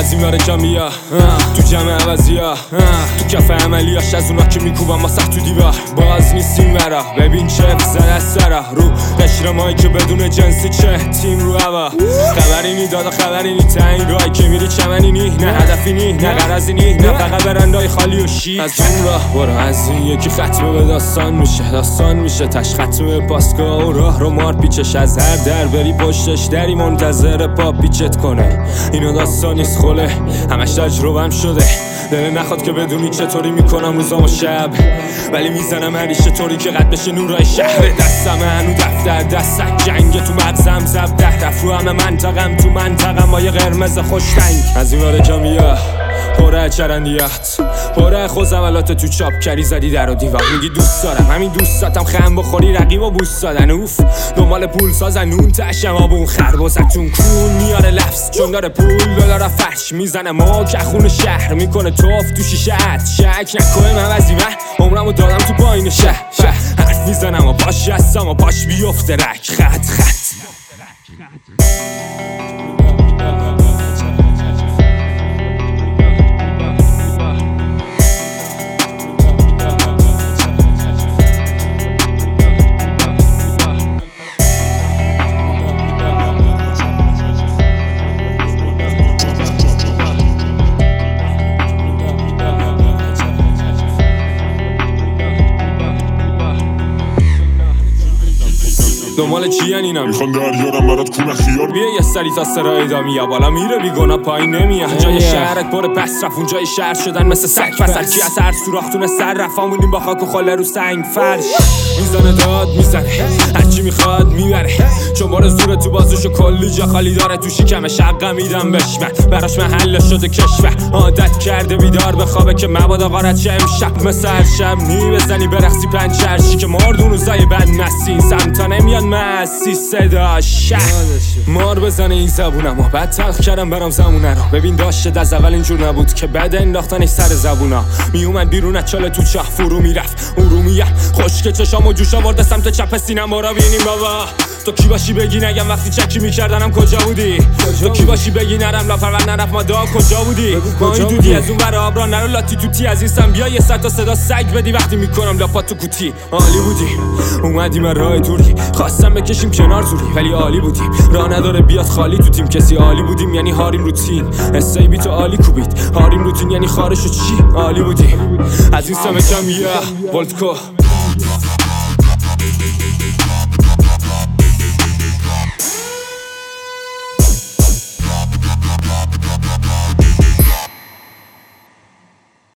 از این ور کمیا تو جمع عوضیا تو کف عملیاش از اونا که میکوبم ما سخت تو دیوار باز نیستیم ورا ببین چه زده از سرا رو قشر مایی که بدون جنسی چه تیم رو هوا خبری نی دادا خبری نی تنگ رای که میری چمنی نی نه هدفی نی نه غرضی نی نه فقط برندای خالی و شی از اون راه برو از این یکی ختمه به داستان میشه تش ختمه پاسگاه و راه رو مار پیچش از هر در بری پشتش دری منتظر پا پیچت کنه اینو داستان نیست خله همش تجربم شده دل نخواد که بدونی چطوری میکنم روزام و شب ولی میزنم هریشه طوری که قد بشه نورای شهر دستم هنو دفتر دستک جنگ تو مغزم زبده رفو همه منطقم تو منطقم با یه قرمز خوشتنگ از این واره کمیا پره چرندیات پره خوزولات تو چاپ کری زدی در و دیوار میگی دوست دارم همین دوستاتم خم بخوری رقیب و بوست دادن اوف دنبال پول سازن نون تشم آبون خربازتون کون میاره لفظ چون داره پول داره فرش میزنه ما که خون شهر میکنه توف تو شیشت شک نکنه من وزیمه عمرمو دادم تو پایین شهر حرف میزنم و پاش هستم و پاش بیفته رک خط دنبال چی اینم میخوان دریارم برات کونه خیار بیا یه سری تا سرای دامی یا بالا میره بیگونا پایین نمیاد جای شهرت پر پس رفت اون جای شهر شدن مثل سگ فصل چی از هر سوراختونه سر رفامونیم با خاک و خاله رو سنگ فرش میزنه داد میزنه هرچی میخواد میبره چون بار زور تو بازوشو کلی جا خالی داره تو شکم شقه میدم بشمن براش محل شده کشور عادت کرده بیدار بخوابه که مبادا غارت شه امشب مثل هر شب بزنی برقصی پنچرشی که مردون روزای بد نسین سمتا نمیاد مسی صدا شه مار بزنه این زبونم و بعد تلخ کردم برام زمونه رو ببین داشته از اول اینجور نبود که بعد انداختنش سر زبونا میومد بیرون از چاله تو چاه فرو میرفت اون رو میگم خشک چشام و جوش آورده سمت چپ سینم برا بینیم بابا تو کی باشی بگی نگم وقتی چکی میکردنم کجا بودی تو کی باشی بگی نرم لا فقط نرفت ما دا کجا بودی ما این دودی از اون برا آبران نرو لاتی توتی از این سم بیا یه سر تا صدا سگ بدی وقتی میکنم لاپا تو کوتی عالی بودی اومدیم راه دوری خواستم بکشیم کنار زوری ولی عالی بودیم راه نداره بیاد خالی تو تیم کسی عالی بودیم یعنی هاریم رو تین اسای بی تو عالی کوبید هاریم رو تین یعنی خارشو چی عالی بودیم از این سم کم یه ولتکو